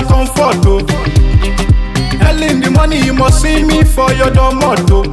comfort, oh. Early in the morning, you must see me for your domoto.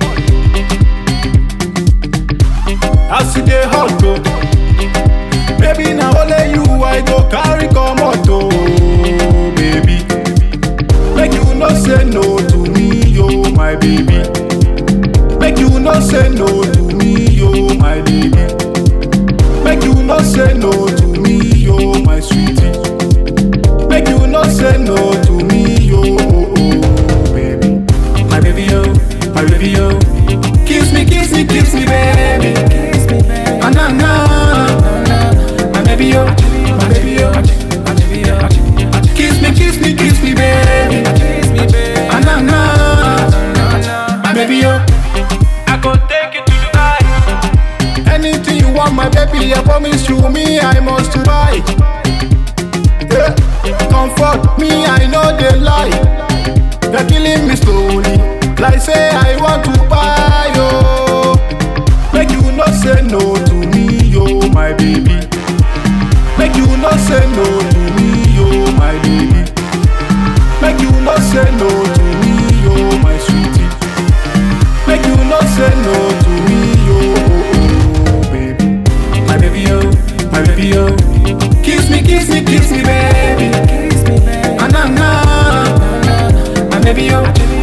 As you dey hot, oh. Baby, now only you I go carry come out, oh, baby. Make you no say no to me, yo, my baby. Make you no say no to me, yo, my baby. Make you no say no to me, yo, my sweetie. Make you no say no to me, yo, oh, oh, baby. My baby, yo, my baby, yo. Kiss me, kiss me, kiss me, baby. Ah, nah, nah. My baby, yo, my baby, yo. Kiss me, kiss me, kiss me, baby. Ah, nah, nah. My baby, yo. I go take you to Dubai. Anything you want, my baby, I promise you, me, I must buy. Yeah. Comfort me, I know they lie. They're killing me slowly, like say I want to buy, yo. Make you not say no to me, yo, my baby. Make you not say no to me, yo, my baby. Make you not say no to me, yo, my sweetie. Make you not say no to me, yo, oh, oh, baby. My baby, yo, my baby, yo. Kiss me, baby. Ah, nah, nah. My baby, yo.